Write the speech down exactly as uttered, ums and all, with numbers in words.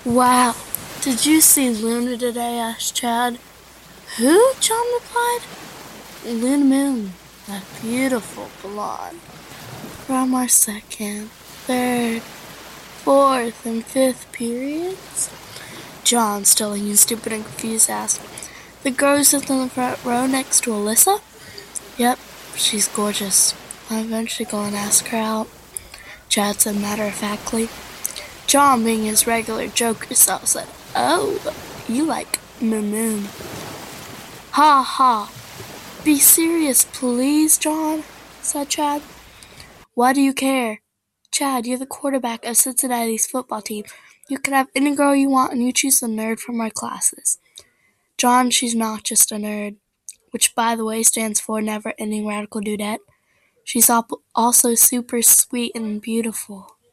Wow, did you see Luna today? Asked Chad. Who? John replied. Luna Moon, that beautiful blonde. From our second, third, fourth, and fifth periods? John, still looking stupid and confused, asked, The girl who sits in the front row next to Alyssa? Yep, she's gorgeous. I'll eventually go and ask her out, Chad said matter-of-factly. John, being his regular joker self, said, Oh, you like Moon Moon. Ha ha. Be serious, please, John, said Chad. Why do you care? Chad, you're the quarterback of Cincinnati's football team. You can have any girl you want, and you choose a nerd from our classes. John, she's not just a nerd, which, by the way, stands for Never Ending Radical Dudette. She's also super sweet and beautiful.